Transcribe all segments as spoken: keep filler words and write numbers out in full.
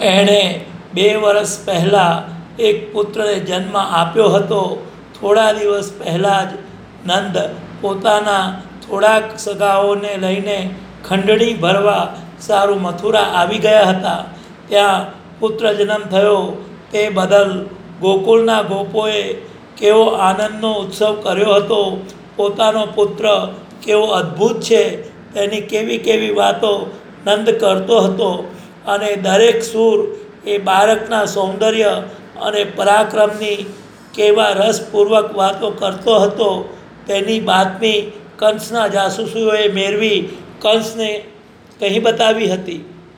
એણે બે વર્ષ પહેલાં એક પુત્રને જન્મ આપ્યો હતો. થોડા દિવસ પહેલાં જ નંદ પોતાના થોડાક સગાઓને લઈને ખંડણી ભરવા સારું મથુરા આવી ગયા હતા. ત્યાં પુત્ર જન્મ થયો તે બદલ ગોકુળના ગોપોએ કેવો આનંદનો ઉત્સવ કર્યો હતો. પોતાનો પુત્ર કેવો અદ્ભુત છે તેની કેવી કેવી વાતો નંદ કરતો હતો અને દરેક સૂર એ બાળકના સૌંદર્ય અને પરાક્રમની કેવા રસપૂર્વક વાતો કરતો હતો તેની બાતમી કંસના જાસૂસીઓએ મેળવી કંસને કહી બતાવી હતી.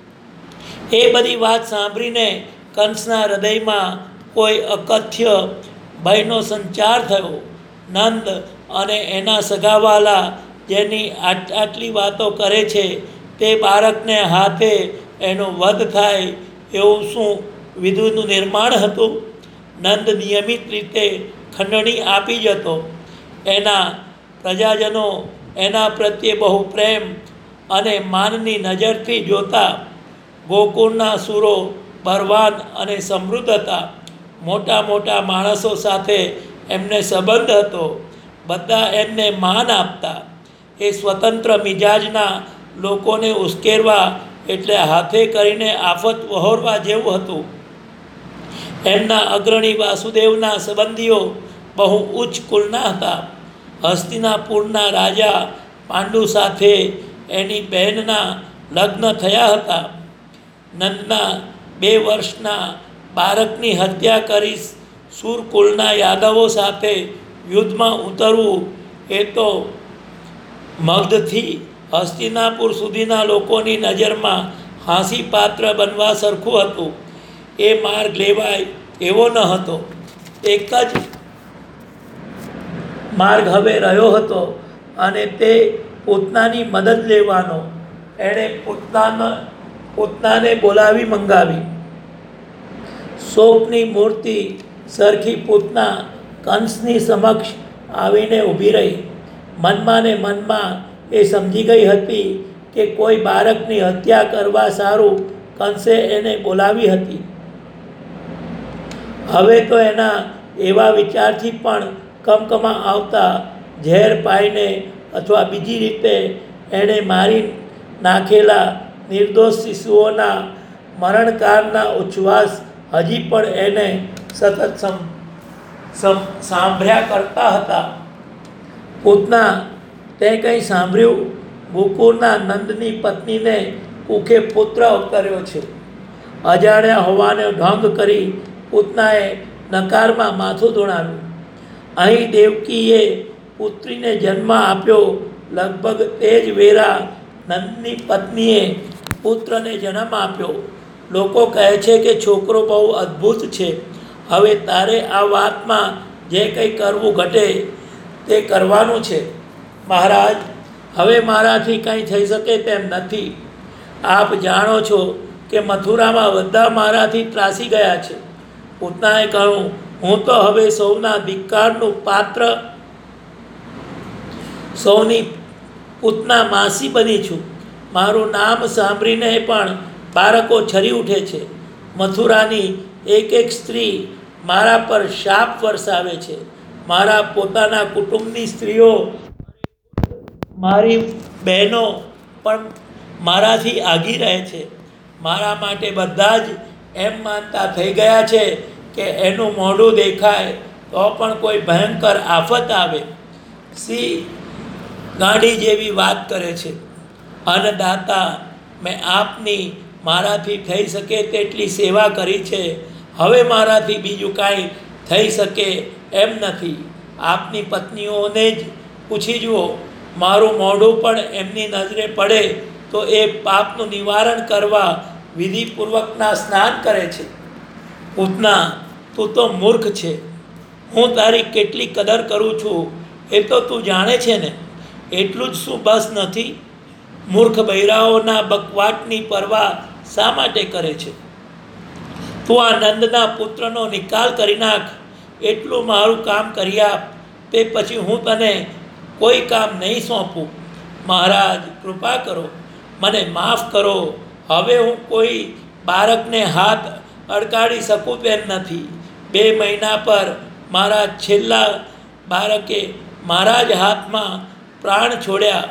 એ બધી વાત સાંભળીને કંસના હૃદયમાં કોઈ અકથ્ય ભયનો સંચાર થયો. નંદ અને એના સગાવાલા જેની આટ આટલી વાતો કરે છે તે બાળકને હાથે એનો વધ થાય એવું શું વિધિનું નિર્માણ હતું? નંદ નિયમિત રીતે ખંડણી આપી જતો. એના પ્રજાજનો એના પ્રત્યે બહુ પ્રેમ અને માનની નજરથી જોતા. ગોકુળના સુરો બળવાન અને સમૃદ્ધ હતા. મોટા મોટા માણસો સાથે એમને સંબંધ હતો. બધા એમને માન આપતા. એ સ્વતંત્ર મિજાજના લોકોને ઉશ્કેરવા એટલે હાથે કરીને આફત વહોરવા જેવું હતું. એમના અગ્રણી વાસુદેવના સંબંધીઓ બહુ ઉચ્ચ કુળના હતા. હસ્તિનાપુરના રાજા પાંડુ સાથે એની બહેનના લગ્ન થયા હતા. નંદના બે વર્ષના બાળકની હત્યા કરી સુરકુળના યાદવો સાથે યુદ્ધમાં ઉતરવું એ તો મગધથી હસ્તિનાપુર સુધીના લોકોની નજરમાં હાંસીપાત્ર બનવા સરખું હતું. એ માર્ગ લેવાય એવો ન હતો. એક જ માર્ગ હવે રહ્યો હતો અને તે પૂતનાની મદદ લેવાનો. એણે પૂતનાના પૂતનાને બોલાવી મંગાવી. શોકની મૂર્તિ સરખી પૂતના કંસની સમક્ષ આવીને ઊભી રહી. મનમાં ને મનમાં એ સમજી ગઈ હતી કે કોઈ બાળકની હત્યા કરવા સારું કંસે એને બોલાવી હતી. હવે તો એના એવા વિચારથી પણ કમકમા આવતા ઝેર પાઈને અથવા બીજી રીતે એણે મારી નાખેલા નિર્દોષ શિશુઓના મરણકાળના ઉચ્છ્વાસ હજી પણ એને સતત સમ સમ સાંભળ્યા કરતા હતા. પૂતના, તે કંઈ સાંભળ્યું? ગોકુળના નંદની પત્નીને કુખે પુત્ર અવતર્યો છે. અજાણ્યા હોવાનો ઢોંગ કરી પૂતનાએ નકારમાં માથું ધોણાવ્યું. અહીં દેવકીએ પુત્રીને જન્મ આપ્યો. લગભગ તે જ વેરા નંદની પત્નીએ પુત્રને જન્મ આપ્યો. લોકો કહે છે કે છોકરો બહુ અદ્ભુત છે. હવે તારે આ વાતમાં જે કંઈ કરવું ઘટે તે કરવાનું છે. મહારાજ, હવે મારાથી કંઈ થઈ શકે તેમ નથી. આપ જાણો છો કે મથુરામાં બધા મારાથી ત્રાસી ગયા છે. પૂતનાએ કહ્યું, હું તો હવે સૌના ધિક્કારનું પાત્ર, સૌની પૂતના માસી બની છું. મારું નામ સાંભળીને પણ બાળકો છરી ઉઠે છે. મથુરાની એક એક સ્ત્રી મારા પર શાપ વરસાવે છે. મારા પોતાના કુટુંબની સ્ત્રીઓ, મારી બહેનો પણ મારાથી આગી રહે છે. મારા માટે બધા જ એમ માનતા થઈ ગયા છે કે એનું મોઢું દેખાય તો પણ કોઈ ભયંકર આફત આવે. સી ગાંડી જેવી વાત કરે છે. અન્નદાતા, મેં આપની મારાથી થઈ શકે તેટલી સેવા કરી છે. હવે મારાથી બીજું કાંઈ થઈ શકે એમ નથી. આપની પત્નીઓને જ પૂછી જુઓ. મારું મોઢું પણ એમની નજરે પડે તો એ પાપનું નિવારણ કરવા વિધિપૂર્વકના સ્નાન કરે છે. પૂતના, તું તો મૂર્ખ છે. હું તારી કેટલી કદર કરું છું એ તો તું જાણે છે ને. એટલું જ શું બસ નથી? મૂર્ખ બૈરાઓના બકવાટની પરવા શા માટે કરે છે? તું આ નંદના પુત્રનો નિકાલ કરી નાખ. એટલું મારું કામ કરી આપ, તે પછી હું તને કોઈ કામ નહીં સોંપું. મહારાજ, કૃપા કરો, મને માફ કરો. હવે હું કોઈ બાળકને હાથ અડકાડી શકું તેમ નથી. બે મહિના પર મારા છેલ્લા બાળકે મારા જ હાથમાં પ્રાણ છોડ્યા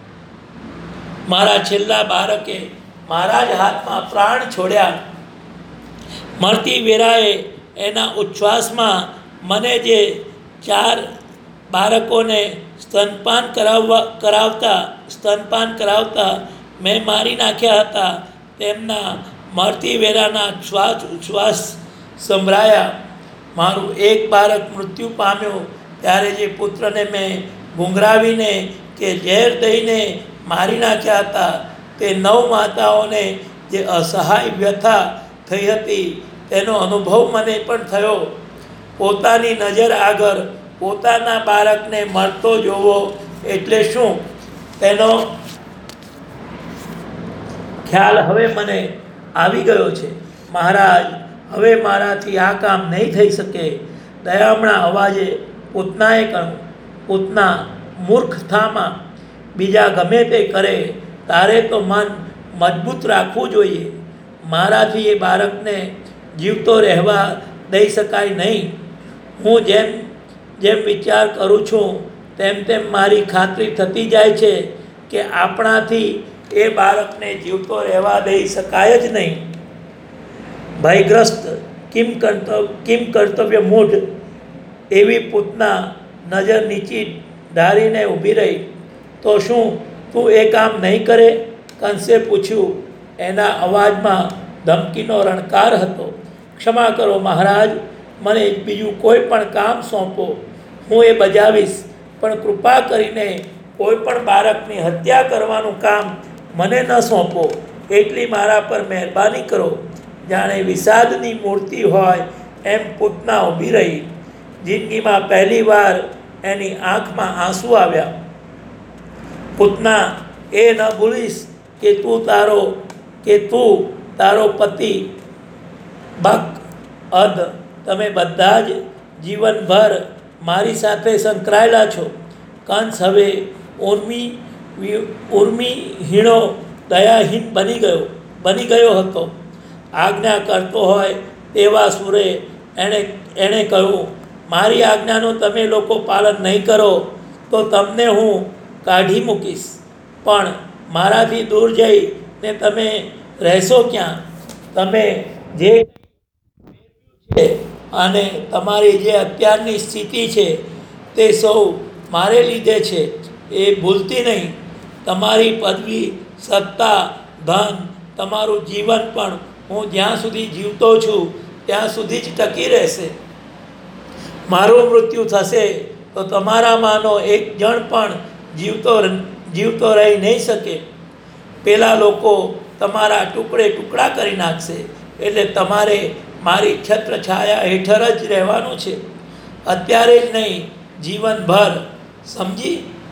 મારા છેલ્લા બાળકે મારા જ હાથમાં પ્રાણ છોડ્યા. મળતી વેળાએ એના ઉચ્છ્વાસમાં મને જે ચાર બાળકોને સ્તનપાન કરાવવા કરાવતા સ્તનપાન કરાવતા મેં મારી નાખ્યા હતા તેમના મળતી વેળાના શ્વાસ ઉચ્છ્વાસ સંભળાયા. મારું એક બાળક મૃત્યુ પામ્યું ત્યારે જે પુત્રને મેં ગુંગરાવીને કે ઝેર દઈને મારી નાખ્યા હતા તે નવ માતાઓને જે અસહાય વ્યથા થઈ હતી તેનો અનુભવ મને પણ થયો. પોતાની નજર આગળ પોતાના બાળકને મરતો જોવો એટલે શું તેનો ખ્યાલ હવે મને આવી ગયો છે. મહારાજ, હવે મારાથી આ કામ નહીં થઈ શકે. દયામણા અવાજે પૂતનાએ કહ્યું, પૂતના, મૂર્ખતામાં બીજા ગમે તે કરે, તારે તો મન મજબૂત રાખવું જોઈએ. મારાથી એ બાળકને જીવતો રહેવા દઈ શકાય નહીં. હું જેમ જેમ વિચાર કરું છું તેમ તેમ મારી ખાતરી થતી જાય છે કે આપણાથી એ બાળકને જીવતો રહેવા દઈ શકાય જ નહીં. ભયગ્રસ્ત કિમ કર્તવ્ય કિમ કર્તવ્ય મૂઢ એવી પૂતના નજર નીચી ધારીને ઊભી રહી. તો શું તું એ કામ નહીં કરે? કંસે પૂછ્યું. એના અવાજમાં ધમકીનો રણકાર હતો. ક્ષમા કરો મહારાજ, મને બીજું કોઈ પણ કામ સોંપો, હું એ બજાવીશ, પણ કૃપા કરીને કોઈ પણ બાળકની હત્યા કરવાનું કામ મને ન સોંપો. એટલી મારા પર મહેરબાની કરો. જાણે વિષાદની મૂર્તિ હોય એમ પૂતના ઊભી રહી. જિંદગીમાં પહેલી વાર એની આંખમાં આંસુ આવ્યા. પૂતના, એ ન ભૂલીશ કે તું તારો કે તું તારો પતિ બક અધ તમે બધા જ જીવનભર મારી સાથે સંકળાયેલા છો. કંસ હવે ઉર્મી ઉર્મિહીણો દયાહીન બની ગયો બની ગયો હતો. આજ્ઞા કરતો હોય તેવા સુરે એણે એણે કહ્યું, મારી આજ્ઞાનું તમે લોકો પાલન નહીં કરો તો તમને હું કાઢી મૂકીશ. પણ મારાથી દૂર જઈને તમે રહેશો ક્યાં? તમે જે છે અને તમારી જે અત્યારની સ્થિતિ છે તે સૌ મારે લીધે છે, એ ભૂલતી નહીં. તમારી પદવી, સત્તા, ધન, તમારું જીવન પણ હું જ્યાં સુધી જીવતો છું ત્યાં સુધી જ ટકી રહેશે. મારું મૃત્યુ થશે તો તમારામાંનો એક જણ પણ જીવતો જીવતો રહી નહીં શકે. પેલા લોકો તમારા ટુકડે ટુકડા કરી નાખશે. એટલે તમારે મારી છત્ર છાયા હેઠળ જ રહેવાનું છે, અત્યારે જ નહીં, જીવનભર. સમજી?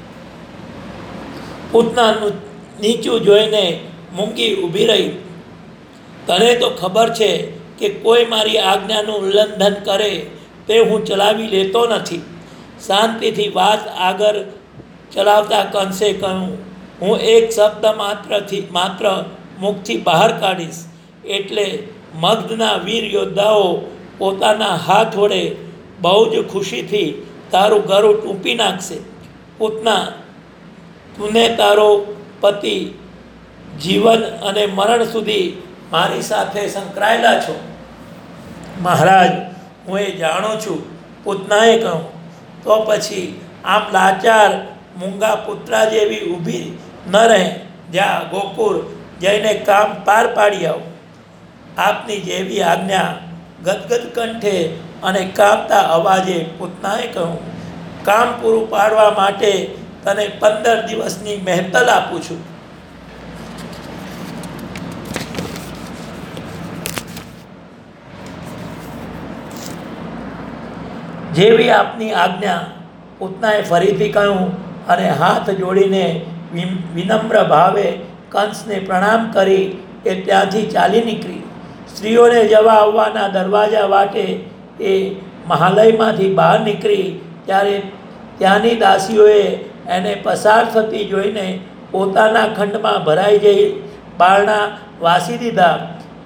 પૂતનાનું નીચું જોઈને મૂંગી ઊભી રહી. તને તો ખબર છે કે કોઈ મારી આજ્ઞાનું ઉલ્લંઘન કરે તે હું ચલાવી લેતો નથી. શાંતિથી વાત આગળ ચલાવતા કંસે કહ્યું, હું એક શબ્દ માત્રથી માત્ર મુખથી બહાર કાઢીશ એટલે મગધના વીર યોદ્ધાઓ પોતાના હાથ વડે બહુ જ ખુશીથી તારું ગળું ટૂંપી નાખશે. પૂતના, તુને તારો પતિ જીવન અને મરણ સુધી મારી સાથે સંકળાયેલા છો. મહારાજ, હું એ જાણું છું, પૂતનાએ કહ્યું. તો પછી આમ લાચાર મૂંગા પુત્રા જેવી ઊભી ન રહે. જા ગોકુળ જઈને કામ પાર પાડી આવ. આપની જેવી આજ્ઞા, ગદગદ કંઠે અને કાપતા અવાજે પૂતનાએ કહ્યું. કામ પૂરું પાડવા માટે તને પંદર દિવસની મહેતલ આપું છું. જેવી આપની આજ્ઞા, પૂતનાએ ફરીથી કહ્યું અને હાથ જોડીને વિનમ્ર ભાવે કંસને પ્રણામ કરી એ ત્યાંથી ચાલી નીકળી. સ્ત્રીઓને જવા આવવાના દરવાજા વાટે એ મહાલયમાંથી બહાર નીકળી ત્યારે ત્યાંની દાસીઓએ એને પસાર થતી જોઈને પોતાના ખંડમાં ભરાઈ જઈ બારણા વાસી દીધા.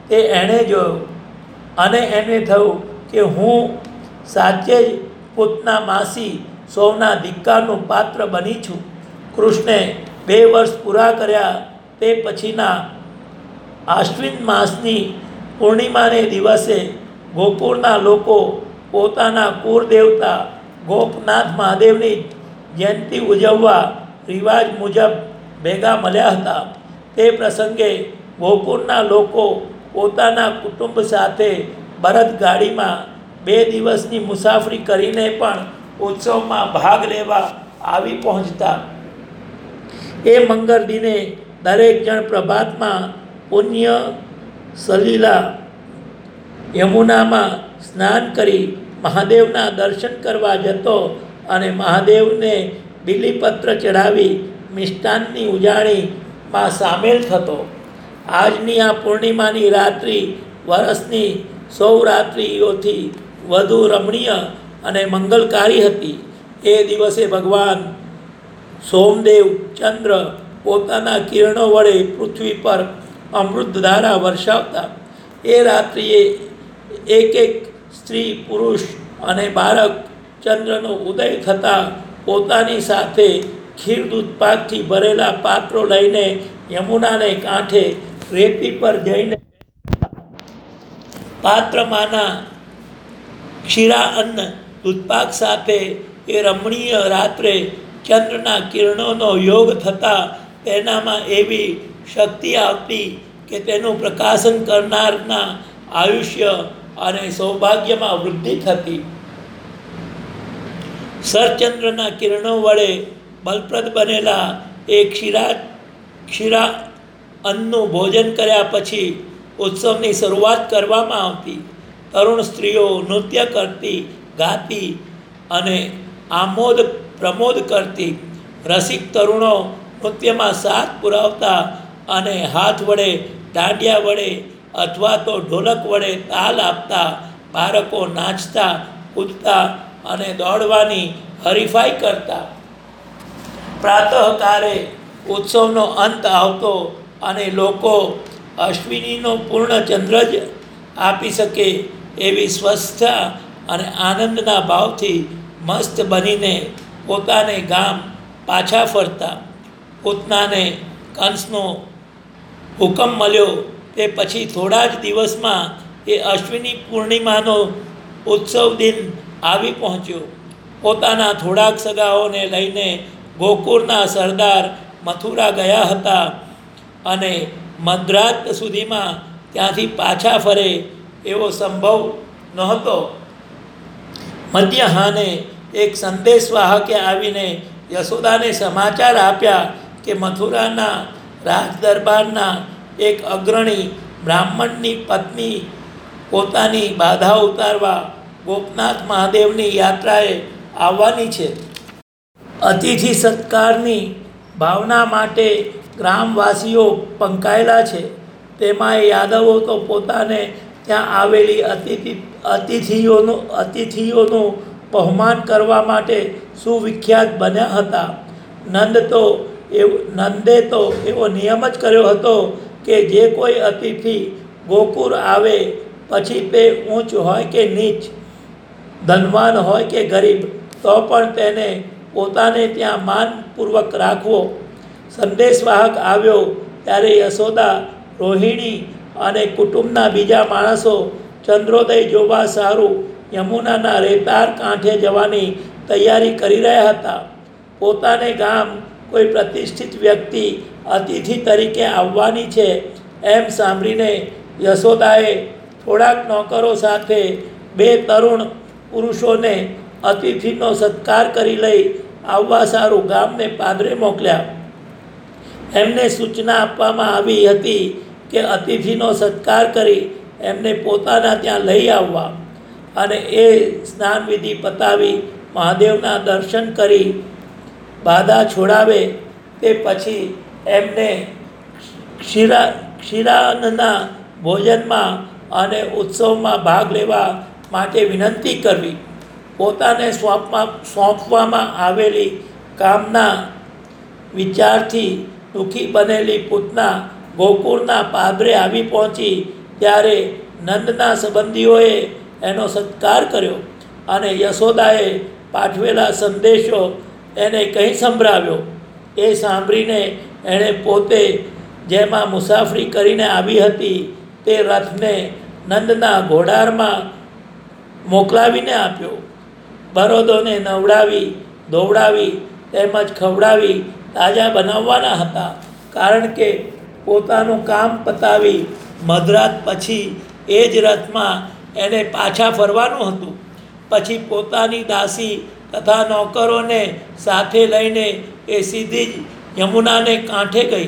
તે એણે જોયો અને એને થયું કે હું સાચે જ પૂતના માસી સૌના ધિક્કારનું પાત્ર બની છું. કૃષ્ણે બે વર્ષ પૂરા કર્યા તે પછીના આશ્વિન માસની પૂર્ણિમાને દિવસે ગોકુળના લોકો પોતાના કુળદેવતા ગોપનાથ મહાદેવની જયંતિ ઉજવવા રિવાજ મુજબ ભેગા મળ્યા હતા. તે પ્રસંગે ગોકુળના લોકો પોતાના કુટુંબ સાથે બળદગાડીમાં બે દિવસની મુસાફરી કરીને પણ ઉત્સવમાં ભાગ લેવા આવી પહોંચતા. એ મંગળ દિને દરેક જણ પ્રભાતમાં પુણ્ય સલીલા યમુનામાં સ્નાન કરી મહાદેવના દર્શન કરવા જતો અને મહાદેવને બિલીપત્ર ચડાવી મિષ્ટાનની ઉજાણીમાં સામેલ થતો. આજની આ પૂર્ણિમાની રાત્રિ વર્ષની સૌ રાત્રિઓથી વધુ રમણીય અને મંગલકારી હતી. એ દિવસે ભગવાન સોમદેવ ચંદ્ર પોતાના કિરણો વડે પૃથ્વી પર અમૃતધારા વર્ષાવતા. એ રાત્રિએ એક એક સ્ત્રી પુરુષ અને બાળક ચંદ્રનો ઉદય થતાં પોતાની સાથે ખીર દૂધપાકથી ભરેલા પાત્રો લઈને યમુનાને કાંઠે રેતી પર જઈને પાત્રમાંના ક્ષીરા અન્ન દૂધપાક સાથે એ રમણીય રાત્રે ચંદ્રના કિરણોનો યોગ થતાં તેનામાં એવી શક્તિ આવતી કે તેનું પ્રકાશન કરનારના આયુષ્ય અને સૌભાગ્યમાં વૃદ્ધિ થતી. સરચંદ્રના કિરણો વડે બલપ્રદ બનેલા એ ક્ષીરા ક્ષીરા અન્નનું ભોજન કર્યા પછી ઉત્સવની શરૂઆત કરવામાં આવતી. તરુણ સ્ત્રીઓ નૃત્ય કરતી, ગાતી અને આમોદ પ્રમોદ કરતી. રસિક તરુણો નૃત્યમાં સાથ પુરાવતા અને હાથ વડે દાંડિયા વડે અથવા તો ઢોલક વડે તાલ આપતા. બાળકો નાચતા, કૂદતા અને દોડવાની હરીફાઈ કરતા. પ્રાતઃકાળે ઉત્સવનો અંત આવતો અને લોકો અશ્વિનીનો પૂર્ણ ચંદ્ર જ આપી શકે એવી સ્વસ્થતા અને આનંદના ભાવથી મસ્ત બનીને પોતાને ગામ પાછા ફરતા. પૂતનાને કંસનો હુકમ મળ્યો તે પછી થોડા જ દિવસમાં એ અશ્વિની પૂર્ણિમાનો ઉત્સવ દિન આવી પહોંચ્યો. પોતાના થોડાક સગાઓને લઈને ગોકુળના સરદાર મથુરા ગયા હતા અને મધરાત સુધીમાં ત્યાંથી પાછા ફરે એવો સંભવ નહોતો. મધ્યાહને એક સંદેશવાહકે આવીને યશોદાને સમાચાર આપ્યા કે મથુરાના રાજ દરબારના એક અગ્રણી બ્રાહ્મણની પત્ની પોતાની બાધા ઉતારવા ગોપનાથ મહાદેવની યાત્રાએ આવવાની છે. અતિથિ સત્કારની ભાવના માટે ગ્રામવાસીઓ પંકાયેલા છે. તેમાં યાદવો તો પોતાને ત્યાં આવેલી અતિથિ અતિથિઓનું અતિથિઓનું બહુમાન કરવા માટે સુવિખ્યાત બન્યા હતા. નંદ તો એવું નંદે તો એવો નિયમ જ કર્યો હતો કે જે કોઈ અતિથિ ગોકુળ આવે પછી તે ઊંચ હોય કે નીચ, ધનવાન હોય કે ગરીબ, તો પણ તેને પોતાને ત્યાં માનપૂર્વક રાખવો. સંદેશવાહક આવ્યો ત્યારે યશોદા, રોહિણી અને કુટુંબના બીજા માણસો ચંદ્રોદય જોવા સારું યમુનાના રેતાર કાંઠે જવાની તૈયારી કરી રહ્યા હતા. પોતાને ગામ કોઈ પ્રતિષ્ઠિત વ્યક્તિ અતિથિ તરીકે આવવાની છે એમ સાંભળીને યશોદાએ થોડાક નોકરો સાથે બે તરુણ પુરુષોને અતિથિનો સત્કાર કરી લઈ આવવા સારું ગામને પાદરે મોકલ્યા. એમને સૂચના આપવામાં આવી હતી કે અતિથિનો સત્કાર કરી એમને પોતાના ત્યાં લઈ આવવા અને એ સ્નાન વિધિ પતાવી મહાદેવના દર્શન કરી બાધા છોડાવે તે પછી એમને ક્ષીરા ક્ષીરાન્નના ભોજનમાં અને ઉત્સવમાં ભાગ લેવા માટે વિનંતી કરવી. પોતાને સોંપવા સોંપવામાં આવેલી કામના વિચારથી દુઃખી બનેલી પૂતના ગોકુળના પાદરે આવી પહોંચી ત્યારે નંદના સંબંધીઓએ એનો સત્કાર કર્યો અને યશોદાએ પાઠવેલા સંદેશો એને કહી સંભળાવ્યો. એ સાંભળીને એણે પોતે જેમાં મુસાફરી કરીને આવી હતી તે રથને નંદના ઘોડારમાં મોકલાવીને આપ્યો. બળદોને નવડાવી ધોવડાવી તેમજ ખવડાવી તાજા બનાવવાના હતા, કારણ કે પોતાનું કામ પતાવી મધરાત પછી એ જ રથમાં એને પાછા ફરવાનું હતું. પછી પોતાની દાસી તથા નોકરોને સાથે લઈને એ સીધી જ યમુનાને કાંઠે ગઈ.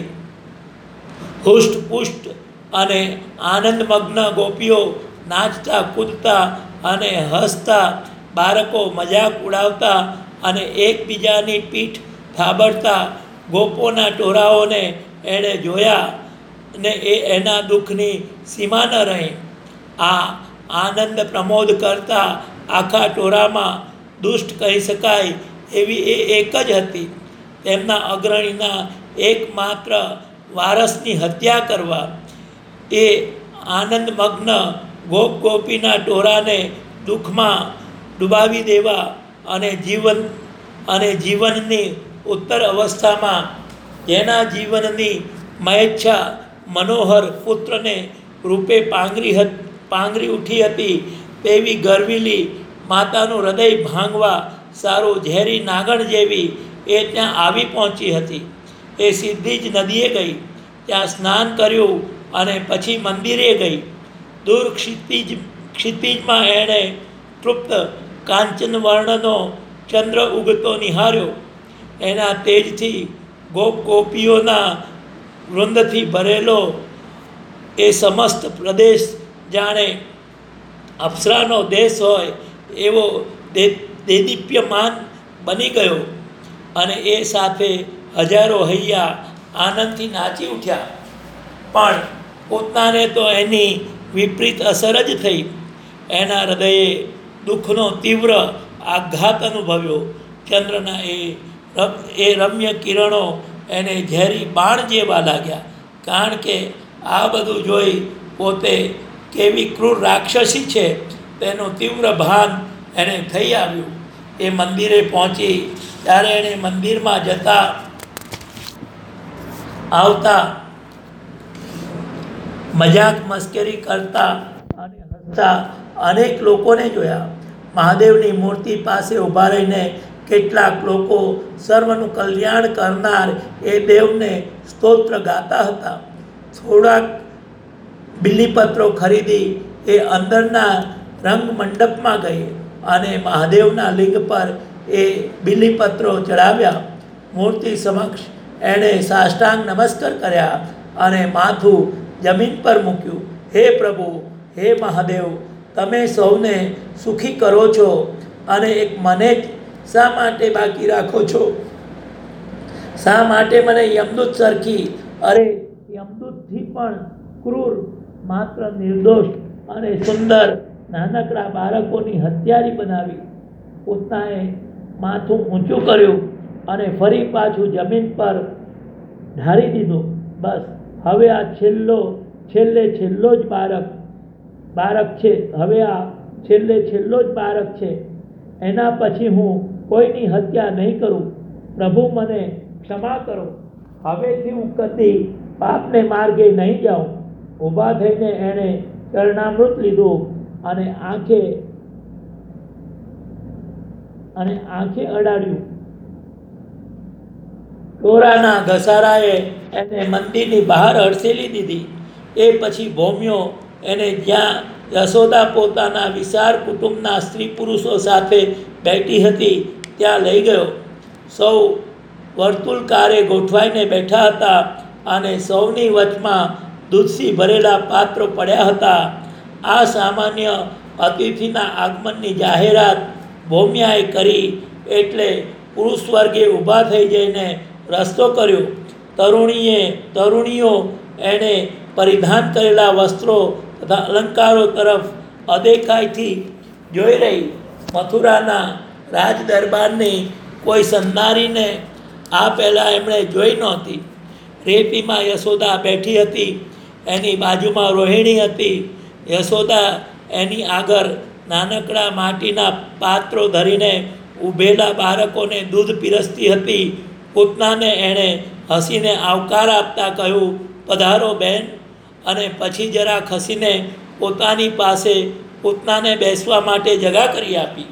હુષ્ટપુષ્ટ અને આનંદમગ્ન ગોપીઓ નાચતા કૂદતા અને હસતા, બાળકો મજાક ઉડાવતા અને એકબીજાની પીઠ થાબડતા ગોપોના ટોળાઓને એણે જોયા ને એ એના દુઃખની સીમા ન રહી. આ આનંદ પ્રમોદ કરતા આખા ટોળામાં દુષ્ટ કહી શકાય એવી એ એક જ હતી. તેમના અગ્રણીના એકમાત્ર વારસની હત્યા કરવા. એ આનંદમગ્ન ગોપ ગોપીના ટોળાને દુઃખમાં ડૂબાવી દેવા અને જીવન અને જીવનની ઉત્તર અવસ્થામાં જેના જીવનની મહેચ્છા મનોહર પુત્રને રૂપે પાંગરી પાંગરી ઉઠી હતી તેવી ગરવીલી માતાનું હૃદય ભાંગવા સારું ઝેરી નાગણ જેવી એ ત્યાં આવી પહોંચી હતી. એ સીધી જ નદીએ ગઈ, ત્યાં સ્નાન કર્યું અને પછી મંદિરે ગઈ. દૂર ક્ષિતિજ ક્ષિતિજમાં એણે તૃપ્ત કાંચન વર્ણનો ચંદ્ર ઉગતો નિહાળ્યો. એના તેજથી ગોપ ગોપીઓના વૃંદથી ભરેલો એ સમસ્ત પ્રદેશ જાણે અપ્સરાનો દેશ હોય એવો દેદીપ્યમાન બની ગયો અને એ સાથે હજારો હૈયા આનંદથી નાચી ઉઠ્યા. પણ પોતાને તો એની વિપરીત અસર જ થઈ. એના હૃદયે દુઃખનો તીવ્ર આઘાત અનુભવ્યો. ચંદ્રના એ એ રમ્ય કિરણો એને ઝેરી બાણ જેવા લાગ્યા, કારણ કે આ બધું જોઈ પોતે કેવી ક્રૂર રાક્ષસી છે તેનું તીવ્ર ભાન એને થઈ આવ્યું. એ મંદિરે પહોંચી ત્યારે એણે મંદિરમાં જતા આવતા મજાક મસ્કરી કરતા અને હસતા અનેક લોકોને જોયા. મહાદેવની મૂર્તિ પાસે ઊભા રહીને કેટલાક લોકો સર્વનું કલ્યાણ કરનાર એ દેવને સ્તોત્ર ગાતા હતા. થોડાક બિલીપત્રો ખરીદી એ અંદરના રંગ મંડપમાં ગઈ અને મહાદેવના લિંગ પર એ બિલીપત્રો ચડાવ્યા. મૂર્તિ સમક્ષ એણે સાષ્ટાંગ નમસ્કાર કર્યા અને માથું જમીન પર મૂક્યું. હે પ્રભુ, હે મહાદેવ, તમે સૌને સુખી કરો છો અને એક મને જ શા માટે બાકી રાખો છો? શા માટે મને યમદૂત સરખી, અરે યમદૂતથી પણ ક્રૂર, માત્ર નિર્દોષ અને સુંદર નાનકડા બાળકોની હત્યારી બનાવી? પોતાએ માથું ઊંચું કર્યું અને ફરી પાછું જમીન પર ઢાળી દીધું. બસ હવે આ છેલ્લો છેલ્લે છેલ્લો જ બાળક બાળક છે હવે આ છેલ્લે છેલ્લો જ બાળક છે. એના પછી હું કોઈની હત્યા નહીં કરું. પ્રભુ, મને ક્ષમા કરો. હવેથી હું કદી પાપને માર્ગે નહીં જાઉં. ઊભા થઈને એણે ચરણામૃત લીધું અને આંખે અને આંખે અડાડ્યું. ટોરાના ઘસારાએ એને મંદિરની બહાર હડસેલી દીધી. એ પછી ભોમ્યો એને જ્યાં યશોદા પોતાના વિશાળ કુટુંબના સ્ત્રી પુરુષો સાથે બેઠી હતી ત્યાં લઈ ગયો. સૌ વર્તુળકારે ગોઠવાઈને બેઠા હતા અને સૌની વચમાં દૂધથી ભરેલા પાત્રો પડ્યા હતા. આ સામાન્ય અતિથિના આગમનની જાહેરાત ભૌમ્યાએ કરી એટલે પુરુષ વર્ગે ઊભા થઈ જઈને રસ્તો કર્યો. તરુણીએ તરુણીઓ એણે પરિધાન કરેલા વસ્ત્રો તથા અલંકારો તરફ અદેખાઈથી જોઈ રહી. મથુરાના રાજ દરબારની કોઈ સન્નારીને આ પહેલાં એમણે જોઈ નહોતી. રેતીમાં યશોદા બેઠી હતી એની બાજુમાં રોહિણી હતી. યશોદા એની આગળ નાનકડા માટીના પાત્રો ધરીને ઊભેલા બાળકોને દૂધ પીરસતી હતી. પૂતનાને એણે હસીને આવકાર આપતા કહ્યું, પધારો બહેન. અને પછી જરા ખસીને પોતાની પાસે પૂતનાને બેસવા માટે જગા કરી આપી.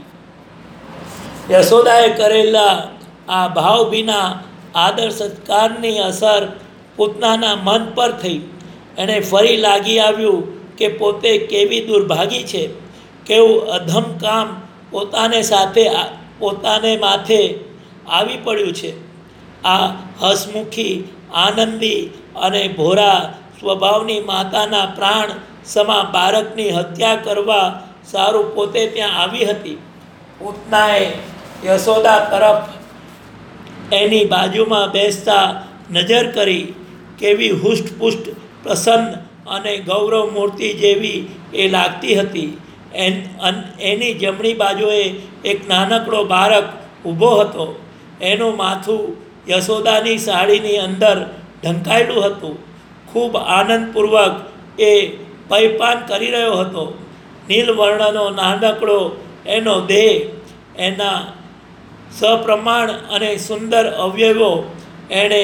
યશોદાએ કરેલા આ ભાવભીના આદર સત્કારની અસર પૂતનાના મન પર થઈ. એણે ફરી લાગી આવ્યું કે પોતે કેવી દુર્ભાગી છે, કેવું અધમ કામ પોતાને સાથે પોતાને માથે આવી પડ્યું છે. આ હસમુખી, આનંદી અને ભોળા સ્વભાવની માતાના પ્રાણ સમા બાળકની હત્યા કરવા સારું પોતે ત્યાં આવી હતી. પૂતનાએ યશોદા તરફ એની બાજુમાં બેસતા નજર કરી. કેવી હુષ્ટપુષ્ટ, પ્રસન્ન અને ગૌરવ મૂર્તિ જેવી એ લાગતી હતી. એન એની જમણી બાજુએ એક નાનકડો બાળક ઊભો હતો. એનું માથું યશોદાની સાડીની અંદર ઢંકાયેલું હતું. ખૂબ આનંદપૂર્વક એ પયપાન કરી રહ્યો હતો. નીલવર્ણનો નાનકડો એનો દેહ, એના સપ્રમાણ અને સુંદર અવયવો, એણે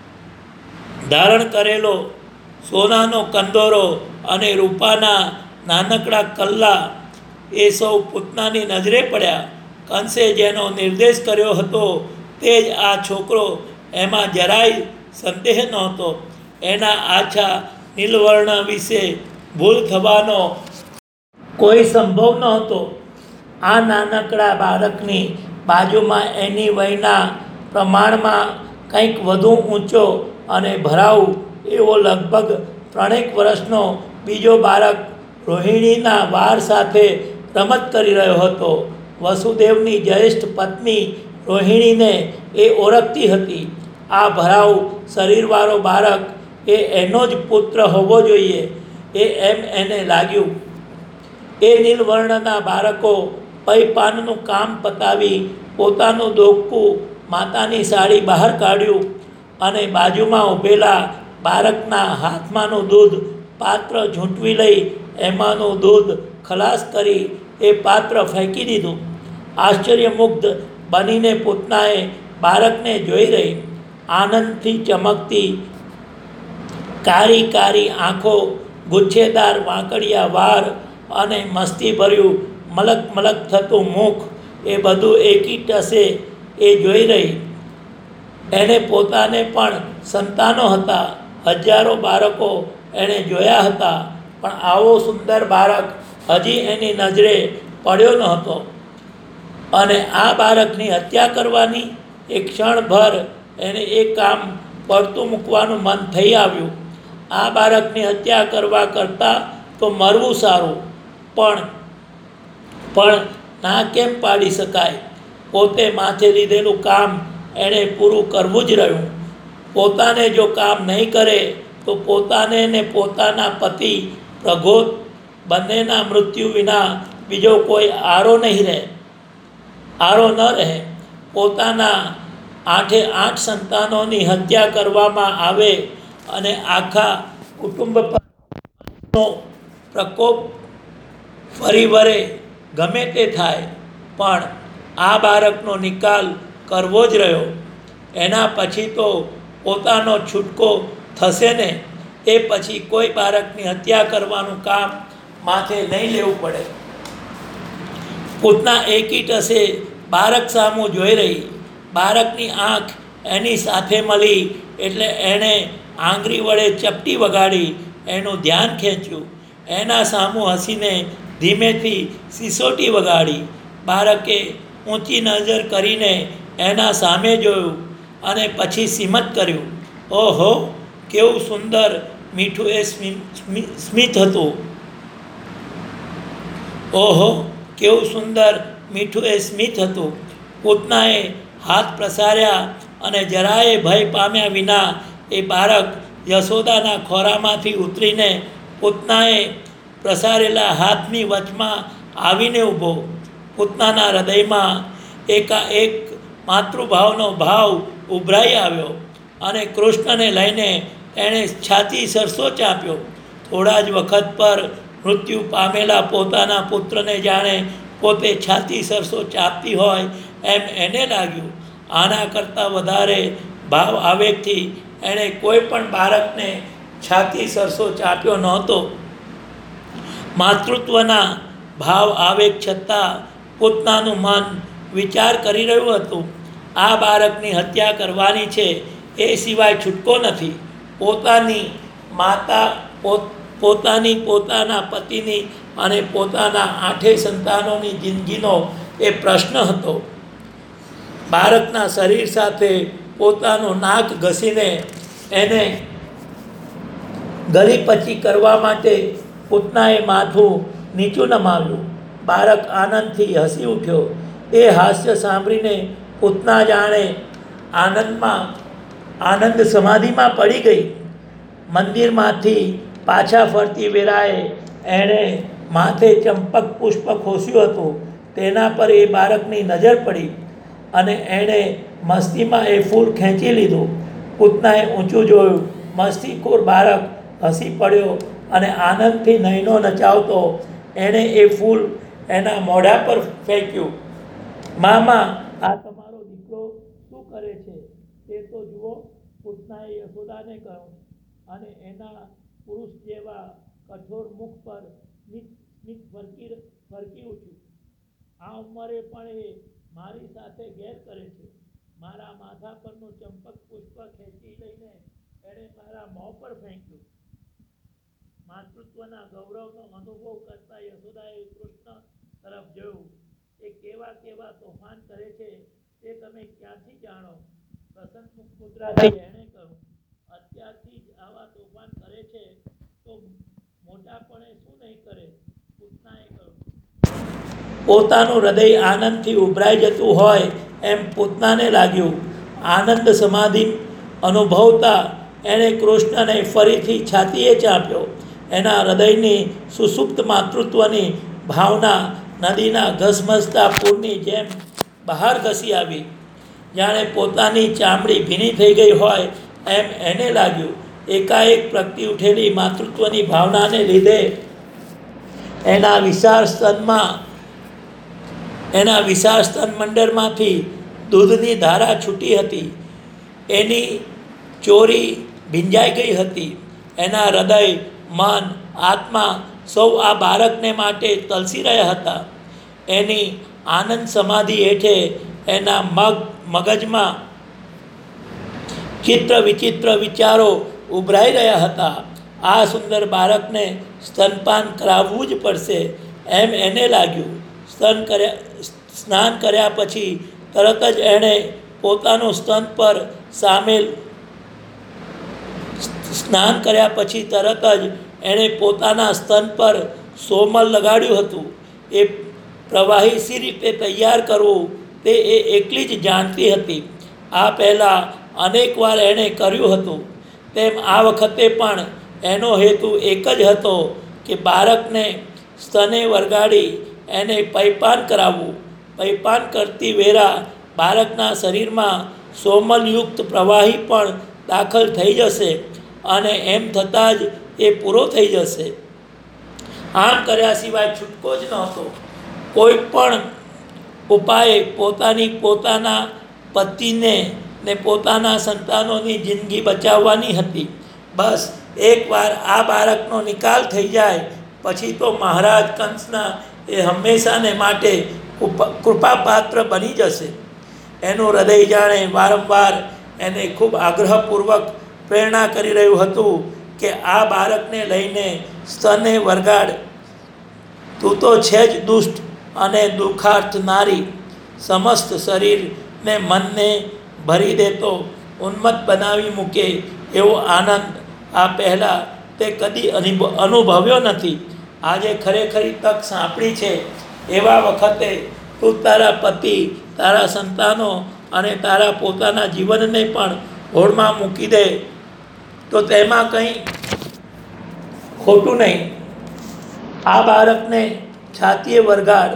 ધારણ કરેલો સોનાનો કંદોરો અને રૂપાના નાનકડા કલ્લા એ સૌ પૂતનાની નજરે પડ્યા. કંસે જેનો નિર્દેશ કર્યો હતો તે જ આ છોકરો, એમાં જરાય સંદેહ નહોતો. એના આછા નીલવર્ણ વિશે ભૂલ થવાનો કોઈ સંભવ નહોતો. આ નાનકડા બાળકની બાજુમાં એની વયના પ્રમાણમાં કંઈક વધુ ઊંચો અને ભરાઉ એવો લગભગ ત્રણેક વર્ષનો બીજો બાળક રોહિણીના વાળ સાથે રમત કરી રહ્યો હતો. વસુદેવની જ્યેષ્ઠ પત્ની રોહિણીને એ ઓળખતી હતી. આ ભરાઉ શરીરવાળો બાળક એ એનો જ પુત્ર હોવો જોઈએ એ એમ એને લાગ્યું. એ નીલવર્ણના બાળકો પયપાનનું કામ પતાવી પોતાનું ડોકું માતાની સાડી બહાર કાઢ્યું અને બાજુમાં ઊભેલા બાળકના હાથમાંનું દૂધ પાત્ર ઝૂંટવી લઈ એમાંનું દૂધ ખલાસ કરી એ પાત્ર ફેંકી દીધું. આશ્ચર્યમુગ્ધ બનીને પૂતનાએ બાળકને જોઈ રહી. આનંદથી ચમકતી કારી કારી આંખો, ગુચ્છેદાર વાંકડિયા વાળ અને મસ્તીભર્યું મલક મલક થતું મુખ, એ બધું એકી ટસે એ જોઈ રહી. એણે પોતાને પણ સંતાનો હતા. હજારો બાળકો એણે જોયા હતા, પણ આવો સુંદર બાળક હજી એની નજરે પડ્યો નહોતો. અને આ બાળકની હત્યા કરવાની એક ક્ષણભર એને એ કામ પડતું મૂકવાનું મન થઈ આવ્યું. આ બાળકની હત્યા કરવા કરતાં તો મરવું સારું. પણ પણ ના કેમ પાડી શકાય? પોતે માથે લીધેલું કામ એણે પૂરું કરવું જ રહ્યું. પોતાને જો કામ નહીં કરે તો પોતાને ને પોતાના પતિ પ્રગોત બંનેના મૃત્યુ વિના બીજો કોઈ આરો નહીં રહે આરો ન રહે. પોતાના આઠે આઠ સંતાનોની હત્યા કરવામાં આવે અને આખા કુટુંબ પરનો પ્રકોપ ફરી વળે, ગમે તે થાય, પણ આ બાળકનો નિકાલ કરવો જ રહ્યો. એના પછી તો પોતાનો છૂટકો થશે ને. એ પછી કોઈ બાળકની હત્યા કરવાનું કામ માથે નહીં લેવું પડે. પૂતના એકી ટસે બાળક સામું જોઈ રહી. બાળકની આંખ એની સાથે મળી એટલે એણે આંગળી વડે ચપટી વગાડી એનું ધ્યાન ખેંચ્યું. એના સામું હસીને ધીમેથી સિસોટી વગાડી. બાળકે ઊંચી નજર કરીને એના સામે જોયું અને પછી સિમત કર્યું. ઓહો, કેવું સુંદર મીઠું એ સ્મિત હતું. ઓહો કેવું સુંદર મીઠું એ સ્મિત હતું. પૂતનાએ હાથ પ્રસાર્યા અને જરાયે ભય પામ્યા વિના એ બાળક યશોદાના ખોરામાંથી ઉતરીને પૂતનાએ પ્રસારેલા હાથની વચમાં આવીને ઊભો. પૂતનાના હૃદયમાં એકાએક માતૃભાવનો ભાવ ઉભરાઈ આવ્યો અને કૃષ્ણને લઈને એણે છાતી સરસો ચાંપ્યો. થોડા જ વખત પર મૃત્યુ પામેલા પોતાના પુત્રને જાણે પોતે છાતી સરસો ચાપતી હોય એમ એને લાગ્યું. આના કરતાં વધારે ભાવ આવેગથી એણે કોઈ પણ બાળકને છાતી સરસો ચાપ્યો નહોતો. માતૃત્વના ભાવ આવેગ છતાં પોતાનું મન વિચાર કરી રહ્યું હતું, આ બાળકની હત્યા કરવાની છે, એ સિવાય છૂટકો નથી. પોતાની માતા પોતાની પોતાના પતિની અને પોતાના આઠે સંતાનોની જિંદગીનો એ પ્રશ્ન હતો. બાળકના શરીર સાથે પોતાનું નાક ઘસીને એને ગળીપચી કરવા માટે પૂતનાએ માથું નીચું નમાવ્યું. બાળક આનંદથી હસી ઉઠ્યો. એ હાસ્ય સાંભળીને પૂતના જાણે આનંદમાં આનંદ સમાધિમાં પડી ગઈ. મંદિરમાંથી પાછા ફરતી વેળાએ એણે માથે ચંપક પુષ્પ ખોસ્યું હતું. તેના પર એ બાળકની નજર પડી અને એણે મસ્તીમાં એ ફૂલ ખેંચી લીધું. પૂતનાએ ઊંચું જોયું. મસ્તીખોર બાળક હસી પડ્યો અને આનંદથી નયનો નચાવતો એણે એ ફૂલ એના મોઢા પર ફેંક્યું. મામા, આ તમારો દીકરો શું કરે છે તે તો જુઓ, પૂતનાએ યશોદાને કહ્યું અને એના પુરુષ જેવા કઠોર મુખ પર સ્મિત ફરકી ફરકી ઉઠ્યું. આ ઉંમરે પણ એ મારી સાથે ગેર કરે છે. મારા માથા પરનું ચંપક પુષ્પ ખેંચી લઈને એણે મારા મોં પર ફેંક્યું. માતૃત્વના ગૌરવનો અનુભવ કરતા યશોદાએ કૃષ્ણ તરફ જોયું. એ કેવા કેવા તોફાન કરે છે તે તમે ક્યાંથી જાણો? પ્રસન્ન પુત્રાથી એણે કહ્યું, અત્યારથી જ આવા તોફાન કરે છે તો મોટાપણે શું નહીં કરે? પૂતનાએ કહ્યું. પોતાનું હૃદય આનંદથી ઉભરાઈ જતું હોય એમ પૂતનાને લાગ્યું. આનંદ સમાધિ અનુભવતા એણે કૃષ્ણને ફરીથી છાતીએ ચાંપ્યો. એના હૃદયની સુસુપ્ત માતૃત્વની ભાવના નદીના ઘસમસતા પૂરની જેમ બહાર ઘસી આવી. જાણે પોતાની ચામડી ભીની થઈ ગઈ હોય એમ એને લાગ્યું. એકાએક પ્રગટી ઉઠેલી માતૃત્વની ભાવનાને લીધે એના વિશાળ સ્તનમાં એના વિશાળ સ્તન મંડળમાંથી દૂધની ધારા છૂટી હતી. એની ચોરી ભીંજાઈ ગઈ હતી. એના હૃદય, મન, આત્મા સૌ આ બાળકને માટે તલસી રહ્યા હતા. એની આનંદ સમાધિ હેઠે એના મગ મગજમાં ચિત્ર વિચિત્ર વિચારો ઉભરાઈ રહ્યા હતા. આ સુંદર બાળકને સ્તનપાન કરાવવું જ પડશે એમ એને લાગ્યું. સ્તન કર્યા સ્નાન કર્યા પછી તરત જ એણે પોતાનું સ્તન પર સામેલ સ્નાન કર્યા પછી તરત જ એણે પોતાના સ્તન પર સોમલ લગાડ્યું હતું. એ પ્રવાહી સી રીતે તૈયાર કરવું તે એ એકલી જ જાણતી હતી. આ પહેલાં અનેકવાર એણે કર્યું હતું. તેમ આ વખતે પણ એનો હેતુ એક જ હતો કે બાળકને સ્તને વરગાડી એને પૈપાન કરાવવું. પૈપાન કરતી વેળા બાળકના શરીરમાં સોમલયુક્ત પ્રવાહી પણ દાખલ થઈ જશે અને એમ થતાં જ એ પૂરો થઈ જશે. આમ કર્યા સિવાય છૂટકો જ નહોતો. કોઈ પણ ઉપાયે પોતાની પોતાના પતિને ને પોતાના સંતાનોની જિંદગી બચાવવાની હતી. બસ એકવાર આ બાળકનો નિકાલ થઈ જાય પછી તો મહારાજ કંસના એ હંમેશાને માટે કૃપાપાત્ર બની જશે. એનું હૃદય જાણે વારંવાર એને ખૂબ આગ્રહપૂર્વક પ્રેરણા કરી રહ્યું હતું કે આ બાળકને લઈને સ્તને વરગાડ. તું તો છે જ દુષ્ટ અને દુઃખાર્થ નારી. સમસ્ત શરીરને મનને ભરી દેતો ઉન્મત્ત બનાવી મૂકે એવો આનંદ આ પહેલાં તે કદી અનુભવ્યો નથી. આજે ખરેખરી તક સાંપડી છે. એવા વખતે તું તારા પતિ, તારા સંતાનો અને તારા પોતાના જીવનને પણ હોડમાં મૂકી દે તો તેમાં કંઈ ખોટું નહીં. આ બાળકને છાતીએ વરગાડ.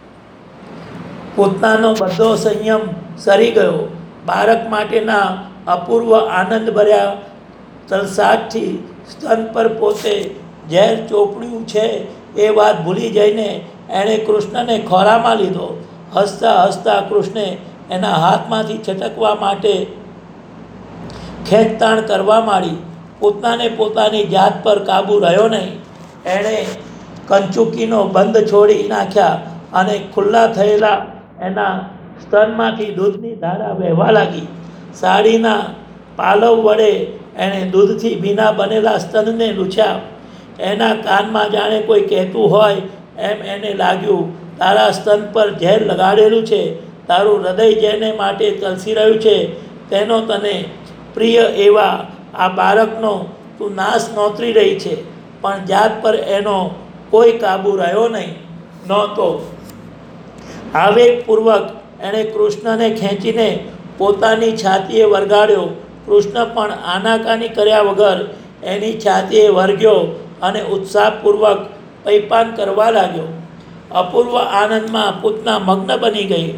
પોતાનો બધો સંયમ સરી ગયો. બાળક માટેના અપૂર્વ આનંદભર્યા તલસાટથી સ્તન પર પોતે ઝેર ચોપડ્યું છે એ વાત ભૂલી જઈને એણે કૃષ્ણને ખોળામાં લીધો. હસતા હસતા કૃષ્ણે એના હાથમાંથી છટકવા માટે ખેંચતાણ કરવા માંડી. પૂતનાને પોતાની જાત પર કાબૂ રહ્યો નહીં. એણે કંચુકીનો બંધ છોડી નાખ્યા અને ખુલ્લા થયેલા એના સ્તનમાંથી દૂધની ધારા વહેવા લાગી. સાડીના પાલવ વડે એણે દૂધથી ભીના બનેલા સ્તનને લૂછ્યા. એના કાનમાં જાણે કોઈ કહેતું હોય એમ એને લાગ્યું, તારા સ્તન પર ઝેર લગાડેલું છે, તારું હૃદય જેને માટે તલસી રહ્યું છે તેનો તને પ્રિય એવા આ બાળકનો તું નાશ નોતરી રહી છે. પણ જાત પર એનો કોઈ કાબૂ રહ્યો નહીં નહોતો. આવેગપૂર્વક એણે કૃષ્ણને ખેંચીને પોતાની છાતીએ વરગાડ્યો. કૃષ્ણ પણ આનાકાની કર્યા વગર એની છાતીએ વરગ્યો અને ઉત્સાહપૂર્વક પૈપાન કરવા લાગ્યો. અપૂર્વ આનંદમાં પૂતના મગ્ન બની ગઈ.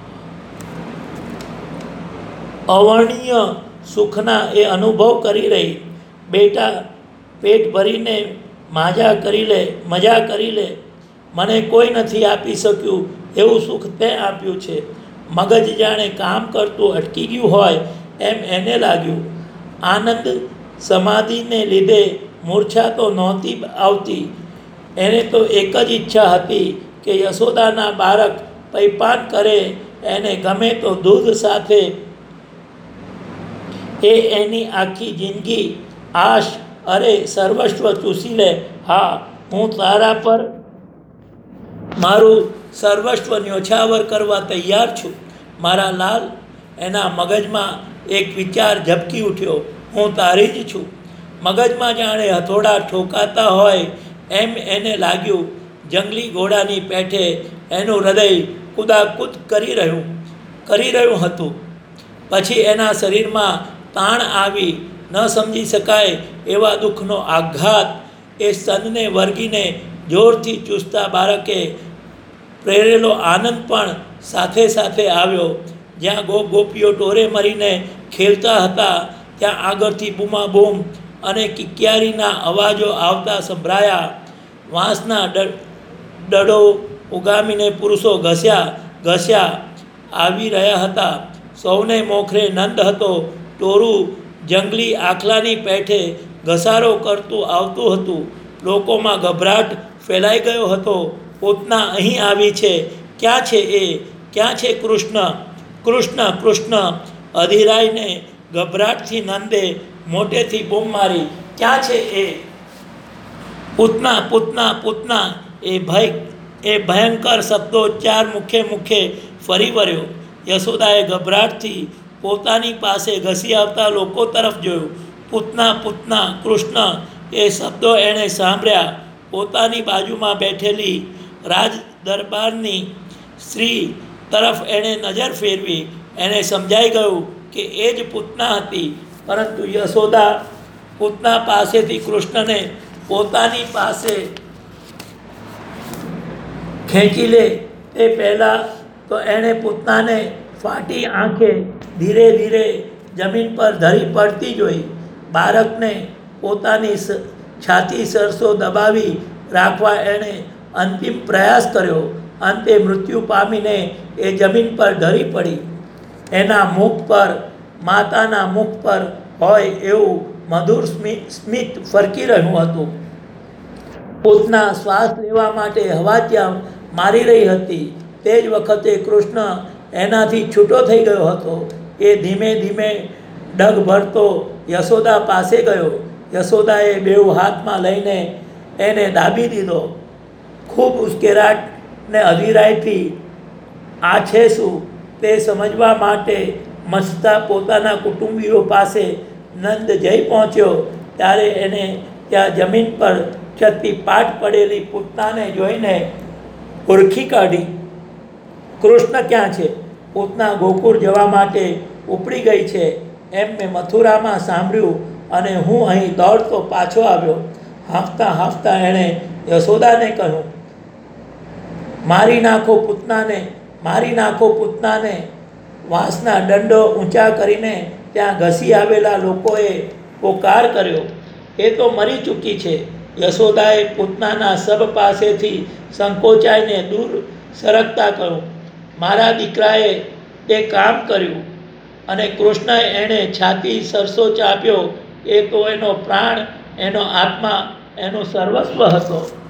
અવર્ણનીય સુખના એ અનુભવ કરી રહી. બેટા, પેટ ભરીને માજા કરી લે, મજા કરી લે. મને કોઈ નથી આપી શક્યું એવું સુખ તે આપ્યું છે. મગજ જાણે કામ કરતું અટકી ગયું હોય એમ એને લાગ્યું. આનંદ સમાધિને લીધે મૂર્છા તો નહોતી આવતી. એને તો એક જ ઈચ્છા હતી કે યશોદાના બાળક પૈપાન કરે, એને ગમે તો દૂધ સાથે એ એની આખી જિંદગી આશ અરે સર્વસ્વ ચૂસી લે. હા, હું તારા પર મારું સર્વસ્વ ન્યોછાવર કરવા તૈયાર છું મારા લાલ. એના મગજમાં એક વિચાર ઝબકી ઉઠ્યો, હું તારી જ છું. મગજમાં જાણે હથોડા ઠોકાતા હોય એમ એને લાગ્યું. જંગલી ઘોડાની પેઠે એનું હૃદય કુદાકૂદ કરી રહ્યું કરી રહ્યું હતું. પછી એના શરીરમાં તાણ આવી ન સમજી શકાય એવા દુઃખનો આઘાત. એ સ્તનને વર્ગીને જોરથી ચૂસતા બાળકે પ્રેરેલો આનંદ પણ સાથે સાથે આવ્યો. જ્યાં ગોપ ગોપીઓ ટોરે મરીને ખેલતા હતા ત્યાં આગળથી બૂમાબૂમ અને કિક્યારીના અવાજો આવતા સંભળાયા. વાંસના દડો ઉગામીને પુરુષો ઘસ્યા ઘસ્યા આવી રહ્યા હતા. સૌને મોખરે નંદ હતો. ટોરું જંગલી આખલાની પેઠે ઘસારો કરતું આવતું હતું. લોકોમાં ગભરાટ ફેલાઈ ગયો હતો. પૂતના અહીં આવી છે. ક્યાં છે એ? ક્યાં છે કૃષ્ણ? કૃષ્ણ કૃષ્ણ અધીરાઈને ગભરાટથી નંદે મોટેથી બૂમ મારી, ક્યાં છે એ? પૂતના પૂતના પૂતના એ ભય એ ભયંકર શબ્દોચ્ચાર મુખે મુખે ફરી વળ્યો. યશોદાએ ગભરાટથી પોતાની પાસે ઘસી આવતા લોકો તરફ જોયું. પૂતના પૂતના કૃષ્ણ એ શબ્દો એણે સાંભળ્યા. પોતાની બાજુમાં બેઠેલી રાજ દરબારની સ્ત્રી તરફ એણે નજર ફેરવી. એને સમજાઈ ગયું કે એ જ પૂતના હતી. પરંતુ યશોદા પૂતના પાસેથી કૃષ્ણને પોતાની પાસે ખેંચી લે તે પહેલાં તો એણે પૂતનાને ફાટી આંખે ધીરે ધીરે જમીન પર ધરી પડતી જોઈ. બાળકને પોતાની છાતી સરસો દબાવી રાખવા એણે અંતિમ પ્રયાસ કર્યો. અંતે મૃત્યુ પામીને એ જમીન પર ઢળી પડી. એના મુખ પર માતાના મુખ પર હોય એવું મધુર સ્મિત સ્મિત ફરકી રહ્યું હતું. પૂતના શ્વાસ લેવા માટે હવા ત્યાં મારી રહી હતી. તે જ વખતે કૃષ્ણ એનાથી છૂટો થઈ ગયો હતો. એ ધીમે ધીમે ડગ ભરતો યશોદા પાસે ગયો. યશોદાએ બેઉ હાથમાં લઈને એને દાબી દીધો. ખૂબ ઉશ્કેરાટ ને અધીરાઈથી આ છે શું તે સમજવા માટે મસ્તા પોતાના કુટુંબીઓ પાસે નંદ જઈ પહોંચ્યો. ત્યારે એને ત્યાં જમીન પર છતી પાટ પડેલી પૂતનાને જોઈને ઓળખી કાઢી. કૃષ્ણ ક્યાં છે? પૂતના ગોકુળ જવા માટે ઉપડી ગઈ છે એમ મેં મથુરામાં સાંભળ્યું અને હું અહીં દોડતો પાછો આવ્યો. હાંફતા હાંફતા એણે યશોદાને કહ્યું, મારી નાખો પૂતનાને, મારી નાખો પૂતનાને. વાંસના દંડો ઊંચા કરીને ત્યાં ઘસી આવેલા લોકોએ પોકાર કર્યો, એ તો મરી ચૂકી છે. યશોદાએ પૂતનાના સબ પાસેથી સંકોચાઈને દૂર સરકતા કહ્યું, મારા દીકરાએ તે કામ કર્યું. અને કૃષ્ણએ એણે છાતી સરસો ચાપ્યો. એ તો એનો પ્રાણ, એનો આત્મા, એનો સર્વસ્વ હતો.